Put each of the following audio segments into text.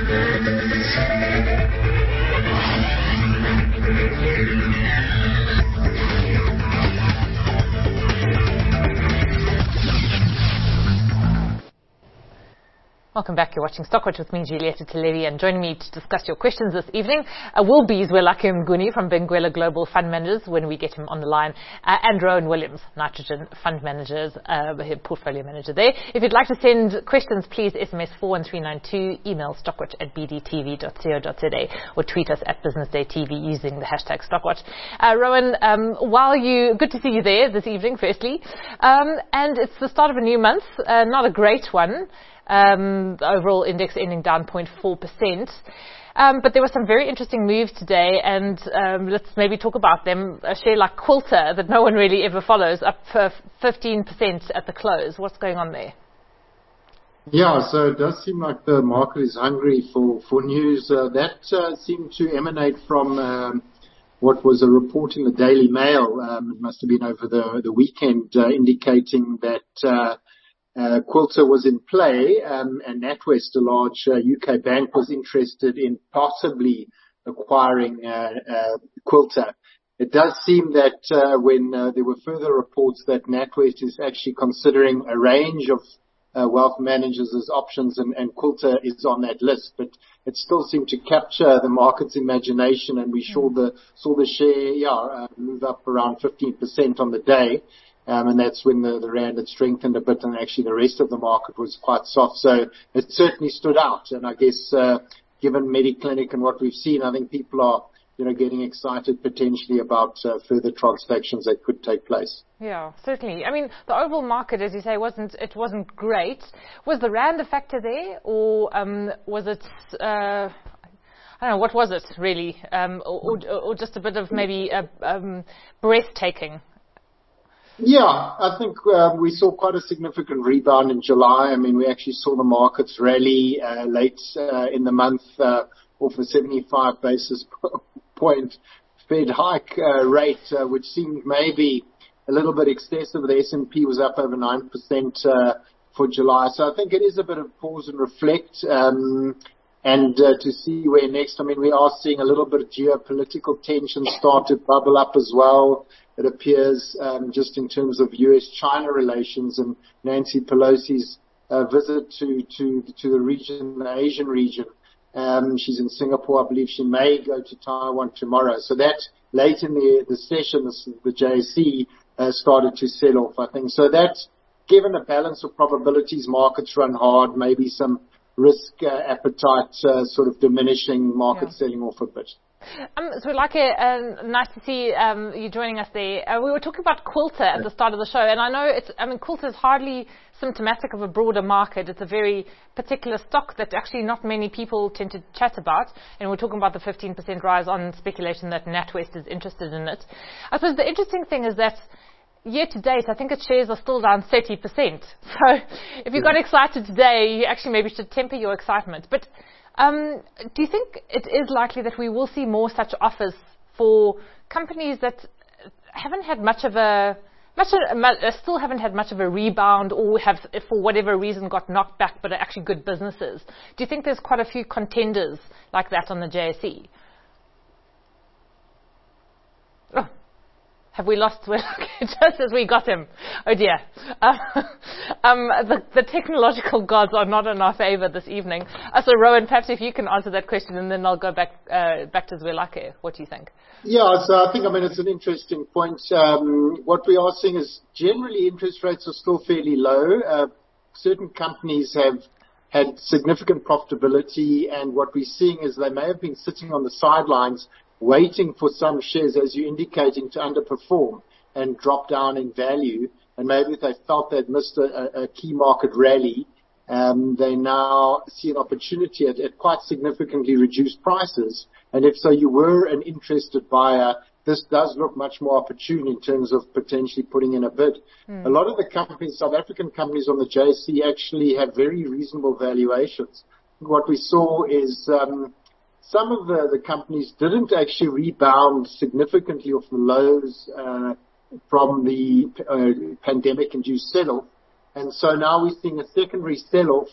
Welcome back. You're watching Stockwatch with me, Julieta Televi, and joining me to discuss your questions this evening will be Zwelakhe Mnguni from Benguela Global Fund Managers when we get him on the line, and Rowan Williams, Nitrogen Fund Managers, portfolio manager there. If you'd like to send questions, please SMS 41392, email stockwatch@bdtv.co.za, or tweet us at BusinessDayTV using the hashtag Stockwatch. Rowan, good to see you there this evening, firstly. And it's the start of a new month, not a great one. The overall index ending down 0.4%. But there were some very interesting moves today, and let's maybe talk about them. A share like Quilter, that no one really ever follows, up 15% at the close. What's going on there? Yeah, so it does seem like the market is hungry for news. That seemed to emanate from what was a report in the Daily Mail. It must have been over the weekend, indicating that Quilter was in play, and NatWest, a large UK bank, was interested in possibly acquiring Quilter. It does seem that when there were further reports that NatWest is actually considering a range of wealth managers as options, and Quilter is on that list, but it still seemed to capture the market's imagination, and we saw the share move up around 15% on the day. And that's when the rand had strengthened a bit, and actually the rest of the market was quite soft. So it certainly stood out. And I guess, given Mediclinic and what we've seen, I think people are, getting excited potentially about further transactions that could take place. Yeah, certainly. I mean, the overall market, as you say, wasn't great. Was the rand a factor there, or was it? I don't know. What was it really, or just a bit of maybe breathtaking? Yeah, I think we saw quite a significant rebound in July. I mean, we actually saw the markets rally late in the month off a 75 basis point Fed hike rate, which seemed maybe a little bit excessive. The S&P was up over 9% for July. So I think it is a bit of pause and reflect, and to see where next. I mean, we are seeing a little bit of geopolitical tension start to bubble up as well. It appears, just in terms of US-China relations and Nancy Pelosi's visit to the region, the Asian region. She's in Singapore. I believe she may go to Taiwan tomorrow. So that late in the session, the JSE started to sell off, I think. So that, given a balance of probabilities, markets run hard, maybe some risk appetite sort of diminishing, market selling off a bit. Zwelakhe, nice to see you joining us there. We were talking about Quilter at the start of the show, and I know Quilter is hardly symptomatic of a broader market. It's a very particular stock that actually not many people tend to chat about, and we're talking about the 15% rise on speculation that NatWest is interested in it. I suppose the interesting thing is that year to date, I think its shares are still down 30%. So if you got excited today, you actually maybe should temper your excitement. But do you think it is likely that we will see more such offers for companies that haven't had still haven't had much of a rebound, or have, for whatever reason, got knocked back, but are actually good businesses? Do you think there's quite a few contenders like that on the JSE? Oh. Have we lost just as we got him? Oh dear. The technological gods are not in our favor this evening. So Rowan, perhaps if you can answer that question, and then I'll go back to Zwelakhe. What do you think? Yeah, so I think, it's an interesting point. What we are seeing is generally interest rates are still fairly low. Certain companies have had significant profitability, and what we're seeing is they may have been sitting on the sidelines waiting for some shares, as you're indicating, to underperform and drop down in value. And maybe if they felt they'd missed a key market rally, they now see an opportunity at quite significantly reduced prices. And if so, you were an interested buyer, this does look much more opportune in terms of potentially putting in a bid. A lot of the companies, South African companies on the JSE, actually have very reasonable valuations. What we saw is some of the companies didn't actually rebound significantly off the lows from the pandemic-induced sell-off. And so now we're seeing a secondary sell-off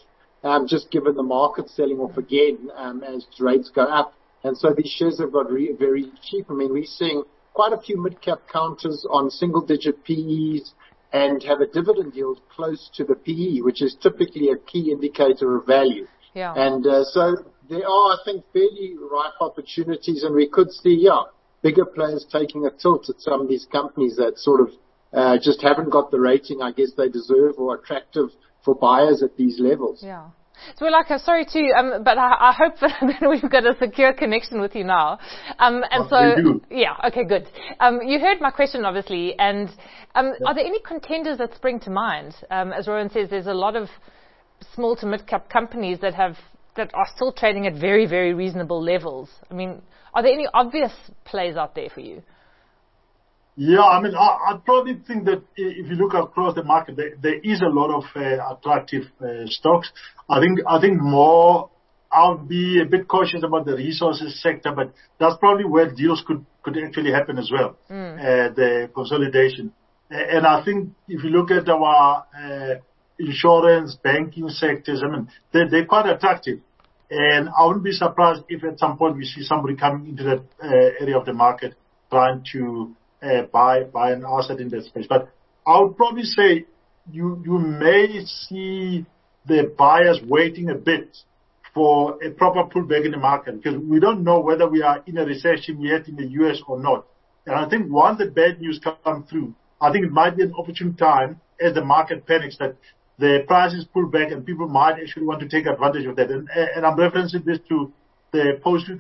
just given the market selling off again as rates go up. And so these shares have got very cheap. I mean, we're seeing quite a few mid-cap counters on single-digit PEs and have a dividend yield close to the PE, which is typically a key indicator of value. Yeah. And so there are, I think, fairly ripe opportunities, and we could see, bigger players taking a tilt at some of these companies that sort of just haven't got the rating I guess they deserve or attractive for buyers at these levels. Yeah. So we're like, sorry to, but I hope that we've got a secure connection with you now. We do. Yeah, okay, good. You heard my question, obviously, and are there any contenders that spring to mind? As Rowan says, there's a lot of small to mid-cap companies that are still trading at very, very reasonable levels. I mean, are there any obvious plays out there for you? Yeah, I mean, I probably think that if you look across the market, there is a lot of attractive stocks. I think more, I'll be a bit cautious about the resources sector, but that's probably where deals could actually happen as well, the consolidation. And I think if you look at our insurance, banking sectors, I mean, they're quite attractive. And I wouldn't be surprised if at some point we see somebody coming into that area of the market trying to buy an asset in that space. But I would probably say you may see the buyers waiting a bit for a proper pullback in the market, because we don't know whether we are in a recession yet in the US or not. And I think once the bad news comes through, I think it might be an opportune time as the market panics that the prices pull back and people might actually want to take advantage of that. And I'm referencing this to the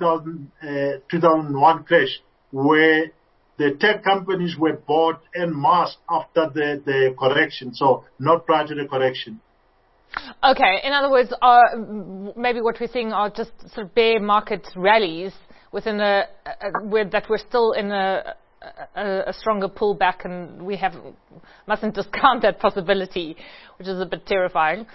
post-2001 crash, where the tech companies were bought en masse after the correction, so not prior to the correction. Okay, in other words, maybe what we're seeing are just sort of bear market rallies within that we're still in a stronger pullback, and we mustn't discount that possibility, which is a bit terrifying.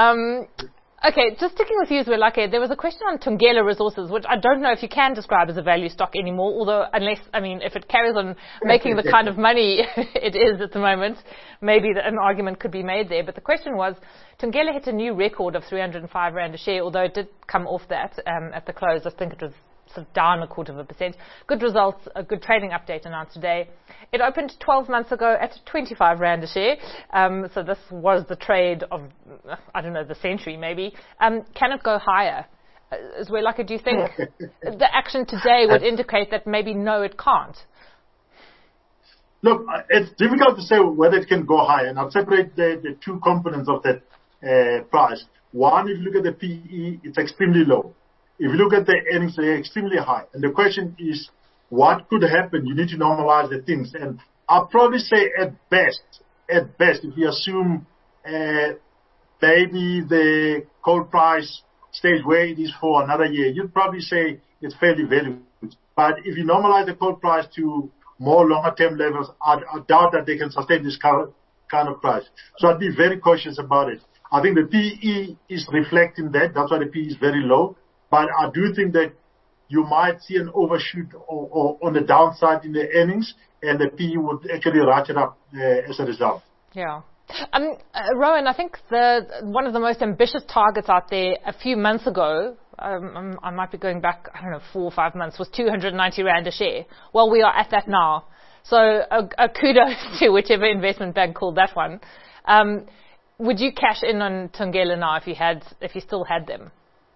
Okay, just sticking with you, Zwelakhe, there was a question on Thungela Resources, which I don't know if you can describe as a value stock anymore, although if it carries on making the kind of money it is at the moment, maybe an argument could be made there. But the question was, Thungela hit a new record of 305 Rand a share, although it did come off that at the close. I think it was sort of down 0.25%. Good results, a good trading update announced today. It opened 12 months ago at 25 Rand a share. So this was the trade of, I don't know, the century maybe. Can it go higher? Zwelakhe, do you think the action today would indicate that maybe no, it can't? Look, it's difficult to say whether it can go higher, and I'll separate the two components of that price. One, if you look at the PE, it's extremely low. If you look at the earnings, they're extremely high. And the question is, what could happen? You need to normalize the things. And I'll probably say at best, if you assume maybe the coal price stays where it is for another year, you'd probably say it's fairly valuable. But if you normalize the coal price to more longer-term levels, I doubt that they can sustain this kind of price. So I'd be very cautious about it. I think the PE is reflecting that. That's why the PE is very low. But I do think that you might see an overshoot or on the downside in the earnings, and the PE would actually ratchet up as a result. Yeah. Rowan, I think one of the most ambitious targets out there a few months ago, I might be going back, 4 or 5 months, was 290 Rand a share. Well, we are at that now. So a kudos to whichever investment bank called that one. Would you cash in on Thungela now if you still had them?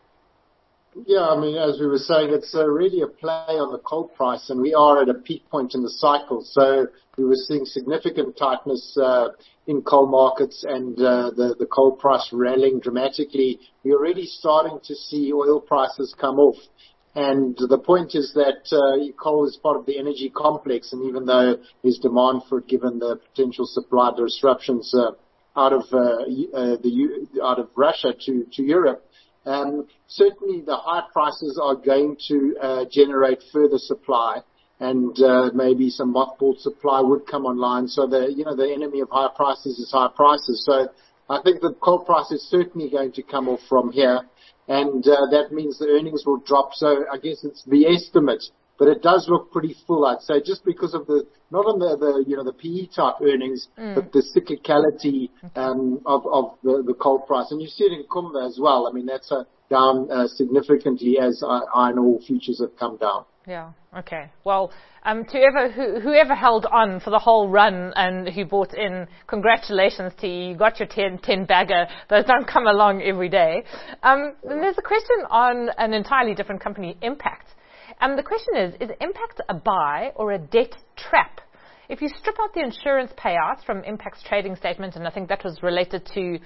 Yeah, I mean, as we were saying, it's really a play on the coal price, and we are at a peak point in the cycle. So we were seeing significant tightness in coal markets, and the coal price rallying dramatically. We're already starting to see oil prices come off. And the point is that coal is part of the energy complex, and even though there's demand for it given the potential supply disruptions out of Russia to Europe, certainly the high prices are going to generate further supply, and maybe some mothballed supply would come online. So the enemy of high prices is high prices. So I think the coal price is certainly going to come off from here, and that means the earnings will drop. So I guess it's the estimate but it does look pretty full, I'd say, just because of not on the PE type earnings, but the cyclicality, of the coal price. And you see it in Kumba as well. I mean, that's down significantly as iron ore futures have come down. Yeah. Okay. Well, to whoever held on for the whole run and who bought in, congratulations to you. You got your 10 bagger. Those don't come along every day. Then there's a question on an entirely different company, Impact. The question is Impact a buy or a debt trap? If you strip out the insurance payouts from Impact's trading statement, and I think that was related to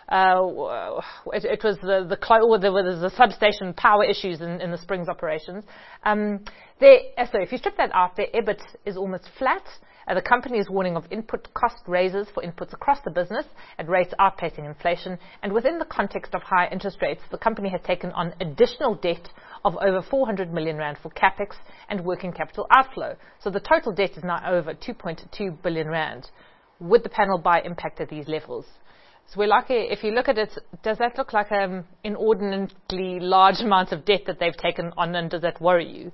it was there was the substation power issues in the Springs operations. So if you strip that out, their EBIT is almost flat. The company is warning of input cost raises for inputs across the business at rates outpacing inflation. And within the context of high interest rates, the company has taken on additional debt of over 400 million rand for capex and working capital outflow. So the total debt is now over 2.2 billion rand. Would the panel buy Impact at these levels? So we're lucky, if you look at it, does that look like an inordinately large amount of debt that they've taken on, and does that worry you?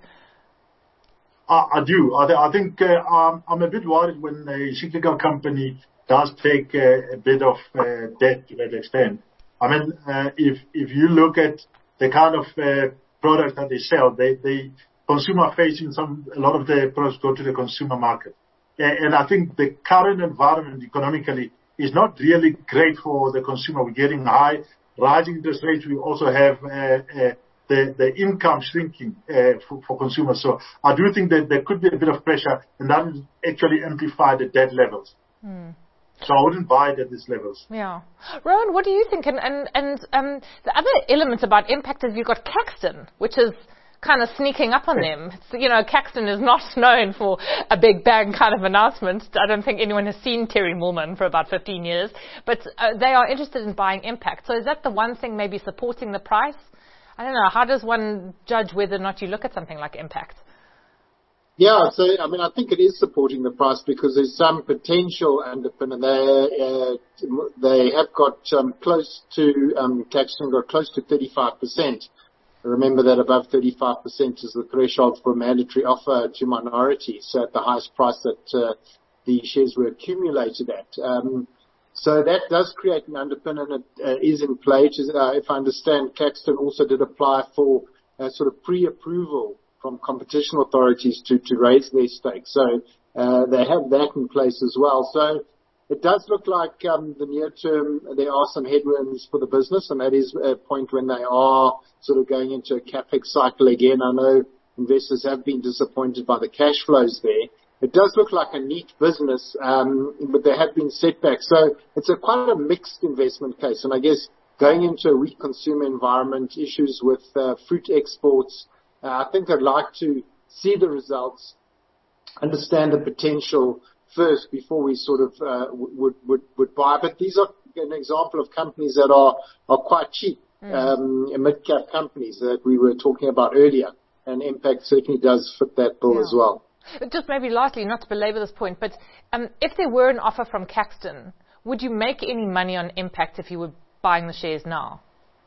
I do. I think I'm a bit worried when a cyclical company does take a bit of debt to that extent. I mean, if you look at the kind of products that they sell, they consumer facing, a lot of the products go to the consumer market. And I think the current environment economically is not really great for the consumer. We're getting rising interest rates. We also have the income shrinking for consumers. So I do think that there could be a bit of pressure, and that will actually amplify the debt levels. So I wouldn't buy it at these levels. Yeah. Rowan, what do you think? And the other element about Impact is you've got Caxton, which is kind of sneaking up on them. So, Caxton is not known for a big bang kind of announcement. I don't think anyone has seen Terry Moorman for about 15 years, but they are interested in buying Impact. So is that the one thing maybe supporting the price? I don't know. How does one judge whether or not you look at something like Impact? Yeah, so I think it is supporting the price because there's some potential underpin, and they have got close to Caxton got close to 35%. Remember that above 35% is the threshold for a mandatory offer to minorities, so at the highest price that the shares were accumulated at. So that does create an underpin, and it is in play. If I understand, Caxton also did apply for sort of pre-approval from competition authorities to raise their stake. So they have that in place as well. So it does look like the near term there are some headwinds for the business, and that is a point when they are sort of going into a capex cycle again. I know investors have been disappointed by the cash flows there. It does look like a neat business, but there have been setbacks. So it's quite a mixed investment case. And I guess going into a weak consumer environment, issues with fruit exports, I think I'd like to see the results, understand the potential first before we sort of would buy. But these are an example of companies that are quite cheap, mid-cap companies that we were talking about earlier. And Impact certainly does fit that bill as well. Just maybe lastly, not to belabor this point, but if there were an offer from Caxton, would you make any money on Impact if you were buying the shares now?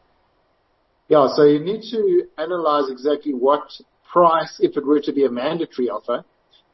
Yeah, so you need to analyze exactly what price, if it were to be a mandatory offer,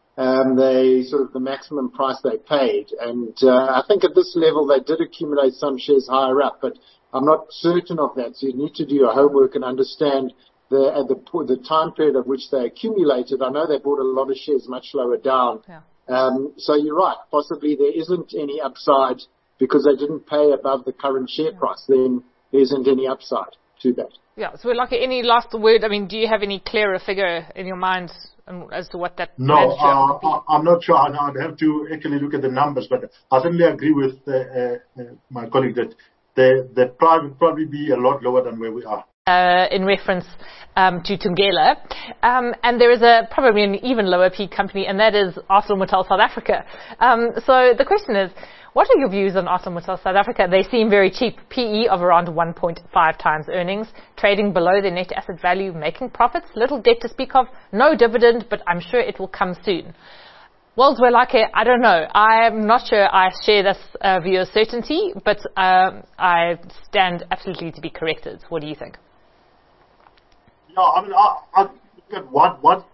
the maximum price they paid. And I think at this level they did accumulate some shares higher up, but I'm not certain of that. So you need to do your homework and understand the time period of which they accumulated. I know they bought a lot of shares much lower down. Yeah. So you're right. Possibly there isn't any upside because they didn't pay above the current share price. Then there isn't any upside to that. Yeah. So like any last word, I mean, do you have any clearer figure in your mind as to what that? No, I'm not sure. I'd have to actually look at the numbers, but I certainly agree with my colleague that the price would probably be a lot lower than where we are. In reference to Thungela. And there is probably an even lower P company, and that is ArcelorMittal South Africa. So the question is, what are your views on ArcelorMittal South Africa? They seem very cheap, PE of around 1.5 times earnings, trading below their net asset value, making profits, little debt to speak of, no dividend, but I'm sure it will come soon. Well, Zwelakhe, I don't know. I'm not sure I share this view of certainty, but I stand absolutely to be corrected. What do you think? Yeah, I mean, I look at what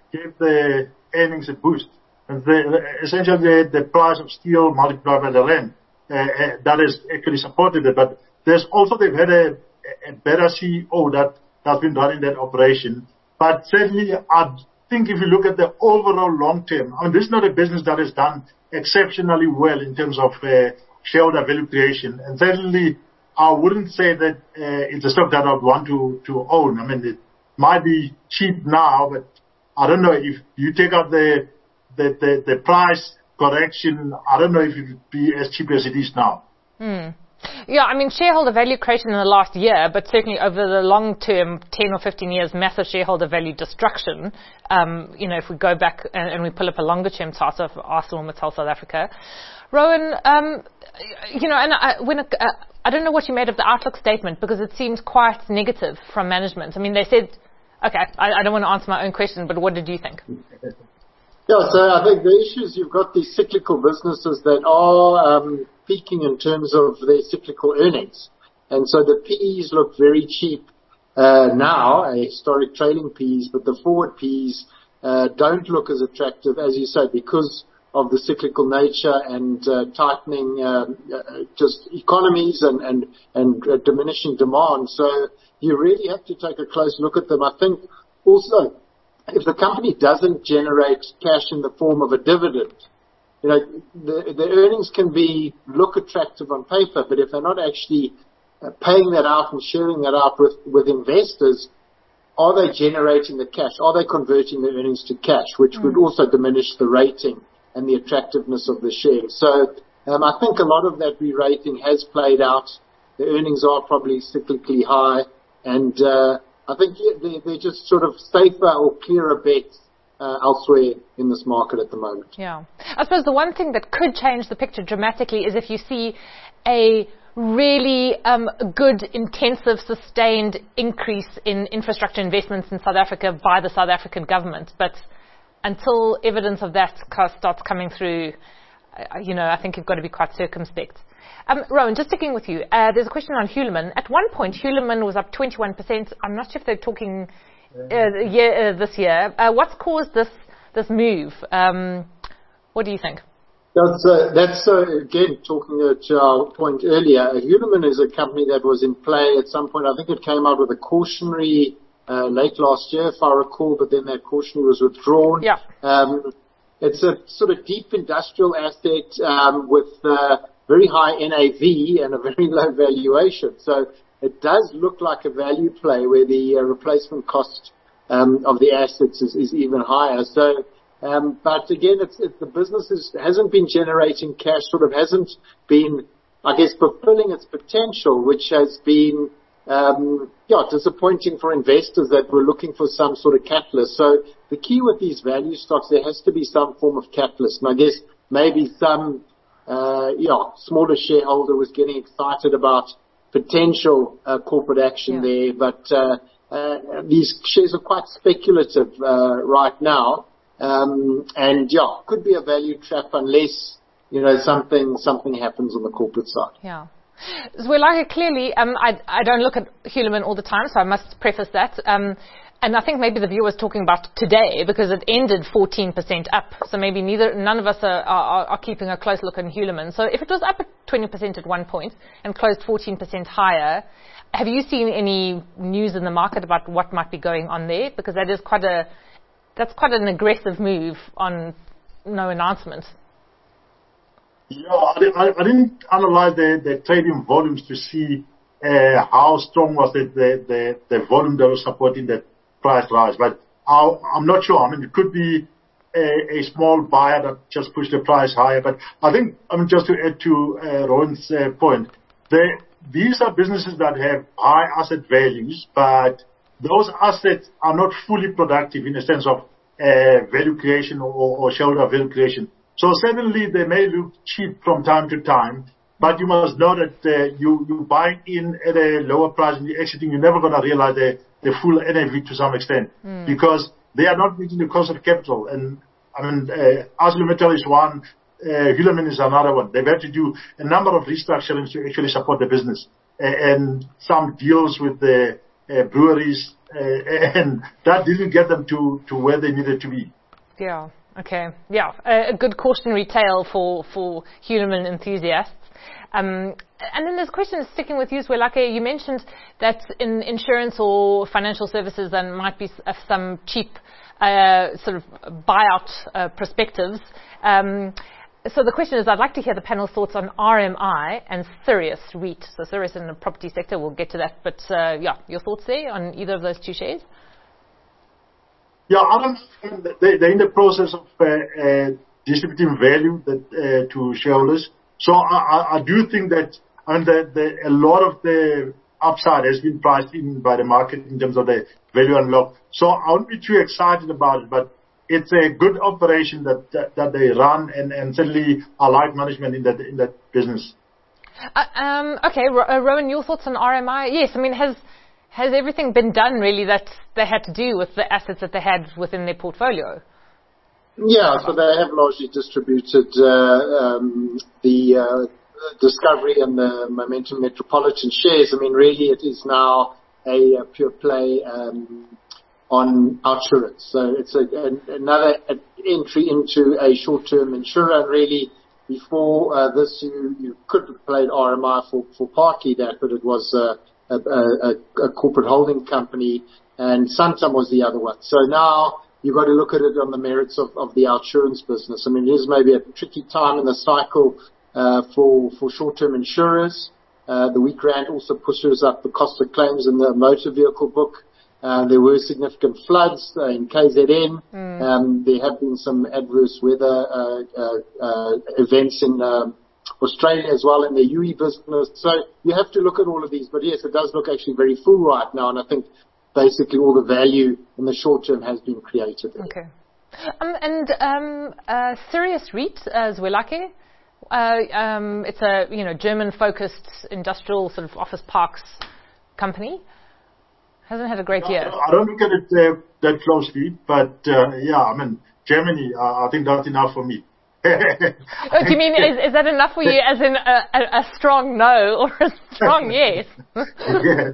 gave the earnings a boost. And essentially the price of steel multiplied by the rand, that has actually supported it. But they've had a better CEO that's been running that operation. But certainly, I think if you look at the overall long term, I mean, this is not a business that has done exceptionally well in terms of shareholder value creation. And certainly, I wouldn't say that it's a stock that I would want to own. I mean, it might be cheap now, but I don't know if you take out the price correction, I don't know if it would be as cheap as it is now. Yeah, I mean, shareholder value creation in the last year, but certainly over the long term, 10 or 15 years, massive shareholder value destruction. If we go back and we pull up a longer term chart of Arsenal Mittal South Africa. Rowan, I don't know what you made of the outlook statement, because it seems quite negative from management. I mean, they said, okay, I don't want to answer my own question, but what did you think? Yeah, so I think the issue is you've got these cyclical businesses that are peaking in terms of their cyclical earnings. And so the PEs look very cheap now, historic trailing PEs, but the forward PEs don't look as attractive, as you say, because of the cyclical nature and tightening just economies and diminishing demand. So you really have to take a close look at them. I think also, if the company doesn't generate cash in the form of a dividend, the earnings can look attractive on paper, but if they're not actually paying that out and sharing that out with investors, are they generating the cash? Are they converting the earnings to cash, which would also diminish the rating and the attractiveness of the share? So I think a lot of that re-rating has played out. The earnings are probably cyclically high, and I think they're just sort of safer or clearer bets elsewhere in this market at the moment. Yeah. I suppose the one thing that could change the picture dramatically is if you see a really good, intensive, sustained increase in infrastructure investments in South Africa by the South African government. But until evidence of that starts coming through, I think you've got to be quite circumspect. Rowan, just sticking with you, there's a question on Hulamin. At one point, Hulamin was up 21%. I'm not sure if they're talking this year. What's caused this move? What do you think? That's again, talking to our point earlier, Hulamin is a company that was in play at some point. I think it came out with a cautionary late last year, if I recall, but then that cautionary was withdrawn. Yeah. It's a sort of deep industrial asset with very high NAV and a very low valuation. So it does look like a value play where the replacement cost of the assets is even higher. So, but again, the business hasn't been generating cash, sort of hasn't been, I guess, fulfilling its potential, which has been disappointing for investors that were looking for some sort of catalyst. So the key with these value stocks, there has to be some form of catalyst. And I guess maybe some smaller shareholder was getting excited about potential corporate action there, but these shares are quite speculative right now, and could be a value trap unless something happens on the corporate side. Yeah. Zwelakhe, clearly, I don't look at Hulamin all the time, so I must preface that. And I think maybe the viewer was talking about today because it ended 14% up. So maybe none of us are keeping a close look on Hulamin. So if it was up at 20% at one point and closed 14% higher, have you seen any news in the market about what might be going on there? Because that's quite an aggressive move on no announcement. Yeah, I didn't analyze the trading volumes to see how strong was the volume that was supporting the price rise, but I'm not sure. I mean, it could be a small buyer that just pushed the price higher. But I think, just to add to Rowan's point, these are businesses that have high asset values, but those assets are not fully productive in the sense of value creation or shareholder value creation. So certainly they may look cheap from time to time, but you must know that you buy in at a lower price and you're exiting, you're never going to realize the full NAV to some extent because they are not meeting the cost of capital. And ArcelorMittal is one, Hulamin is another one. They've had to do a number of restructurings to actually support the business and some deals with the breweries, and that didn't get them to where they needed to be. Yeah. Okay. Yeah. A good cautionary tale for Hulamin enthusiasts. And then there's a question sticking with you, Zwelakhe. You mentioned that in insurance or financial services there might be some cheap sort of buyout perspectives. So the question is, I'd like to hear the panel's thoughts on RMI and Sirius REIT. So Sirius in the property sector, we'll get to that. But yeah, your thoughts there on either of those two shares? Yeah, they're in the process of distributing value to shareholders. So I do think that a lot of the upside has been priced in by the market in terms of the value unlock. So I won't be too excited about it, but it's a good operation that they run, and certainly I like management in that business. Okay, Rowan, your thoughts on RMI? Yes, I mean, has everything been done really that they had to do with the assets that they had within their portfolio? Yeah, so they have largely distributed the Discovery and the Momentum Metropolitan shares. I mean, really it is now a pure play on insurance. So it's another entry into a short-term insurer. And really, before this, you could have played RMI for partly that, but it was a corporate holding company, and Santam was the other one. So now you've got to look at it on the merits of the insurance business. I mean, it is maybe a tricky time in the cycle for short-term insurers. The weak rand also pushes up the cost of claims in the motor vehicle book. There were significant floods in KZN. There have been some adverse weather events in Australia as well in the UE business. So you have to look at all of these. But yes, it does look actually very full right now, and I think basically all the value in the short term has been created. Okay. Sirius REIT, Zwelakhe, it's a German-focused industrial sort of office parks company. Hasn't had a great year. I don't look at it that closely, but yeah, I mean, Germany, I think that's enough for me. Do you mean, is that enough for you as in a strong no or a strong yes? Yeah.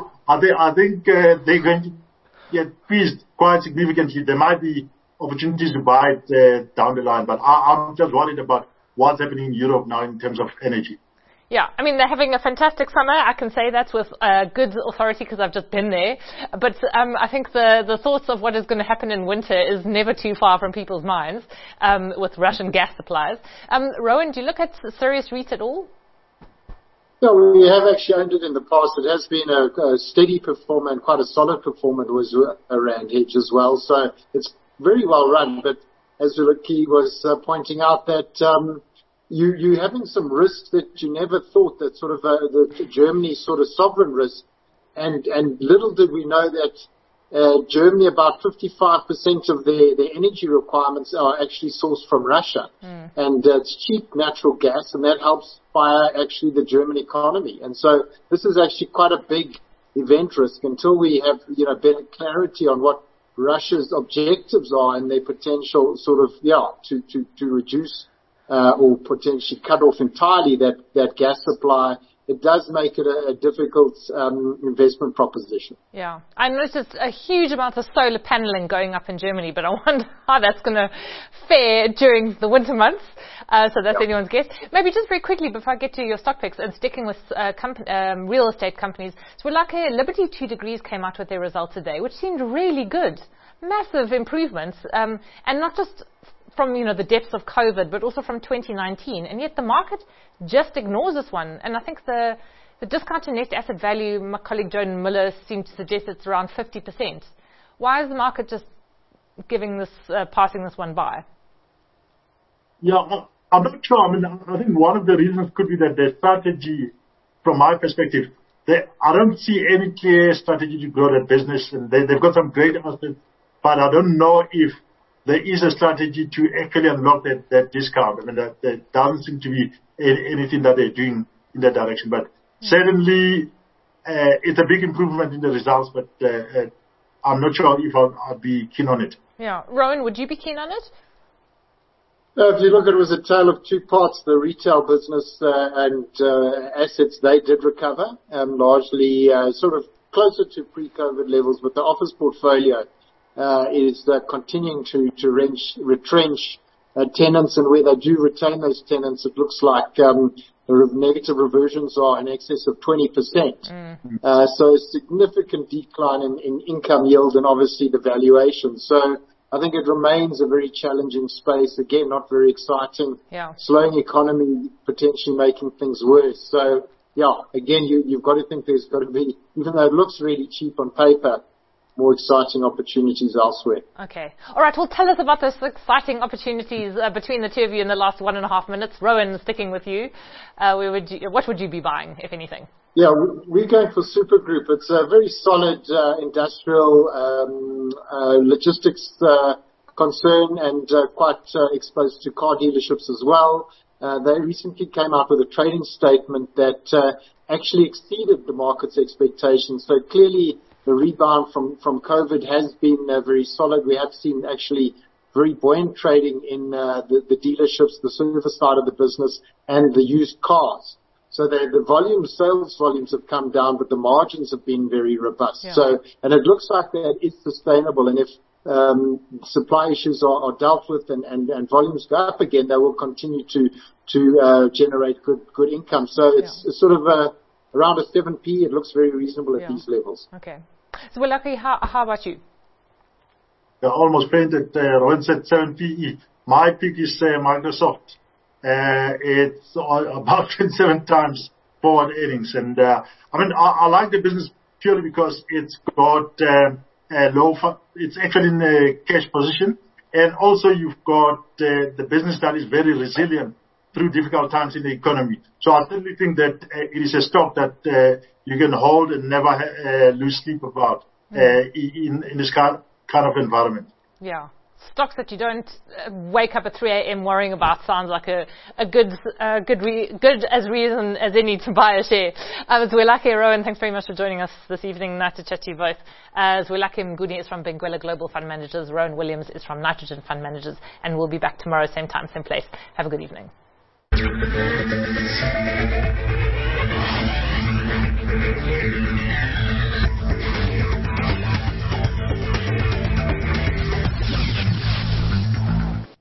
I think they're going to get squeezed quite significantly. There might be opportunities to buy it down the line, but I'm just worried about what's happening in Europe now in terms of energy. Yeah, I mean, they're having a fantastic summer. I can say that with good authority because I've just been there. But I think the thoughts of what is going to happen in winter is never too far from people's minds with Russian gas supplies. Rowan, do you look at Sirius REIT at all? Yeah, we have actually owned it in the past. It has been a steady performer and quite a solid performer. It was a rand hedge as well. So it's very well run. But as Zwelakhe was pointing out that you're having some risks that you never thought, that sort of the Germany sort of sovereign risk. And little did we know that Germany, about 55% of their energy requirements are actually sourced from Russia. And it's cheap natural gas, and that helps fire actually the German economy. And so this is actually quite a big event risk until we have, better clarity on what Russia's objectives are and their potential sort of, to reduce or potentially cut off entirely that gas supply. It does make it a difficult investment proposition. Yeah. I noticed a huge amount of solar paneling going up in Germany, but I wonder how that's going to fare during the winter months. So that's anyone's guess. Maybe just very quickly before I get to your stock picks and sticking with real estate companies. So like Liberty 2 Degrees came out with their results today, which seemed really good. Massive improvements. And not just from, the depths of COVID, but also from 2019. And yet the market just ignores this one. And I think the discount to net asset value, my colleague Joan Miller seemed to suggest it's around 50%. Why is the market just giving this, passing this one by? Yeah, I'm not sure. I mean, I think one of the reasons could be that their strategy, from my perspective, I don't see any clear strategy to grow that business. And they've got some great assets, but I don't know if there is a strategy to actually unlock that discount. I mean, there doesn't seem to be anything that they're doing in that direction. But certainly, it's a big improvement in the results, but I'm not sure if I'd be keen on it. Yeah. Rowan, would you be keen on it? If you look at it, was a tale of two parts. The retail business and assets, they did recover, largely sort of closer to pre-COVID levels, but the office portfolio is continuing to retrench tenants, and where they do retain those tenants, it looks like the negative reversions are in excess of 20%. So a significant decline in income yield and obviously the valuation. So I think it remains a very challenging space. Again, not very exciting. Yeah. Slowing economy, potentially making things worse. So, yeah, again, you've got to think there's got to be, even though it looks really cheap on paper, more exciting opportunities elsewhere. Okay. All right. Well, tell us about those exciting opportunities between the two of you in the last 1.5 minutes. Rowan, sticking with you, what would you be buying, if anything? Yeah, we're going for Super Group. It's a very solid industrial logistics concern and quite exposed to car dealerships as well. They recently came out with a trading statement that actually exceeded the market's expectations. So clearly the rebound from COVID has been very solid. We have seen actually very buoyant trading in the dealerships, the service side of the business, and the used cars. So the sales volumes have come down, but the margins have been very robust. Yeah. So, and it looks like that is sustainable. And if supply issues are dealt with and volumes go up again, they will continue to generate good income. So it's sort of around a 7p. It looks very reasonable at these levels. Okay. So, Zwelakhe, how about you? I almost fainted. Rowan said 7PE. My pick is Microsoft. It's about 27 times forward earnings. And, I like the business purely because it's got it's actually in a cash position. And also you've got the business that is very resilient through difficult times in the economy. So I certainly think that it is a stock that you can hold and never lose sleep about in this kind of environment. Yeah. Stocks that you don't wake up at 3 a.m. worrying about sounds like a good as reason as any to buy a share. Zwelakhe, Rowan, thanks very much for joining us this evening. Nice to chat to you both. Zwelakhe Mnguni is from Benguela Global Fund Managers. Rowan Williams is from Nitrogen Fund Managers. And we'll be back tomorrow, same time, same place. Have a good evening.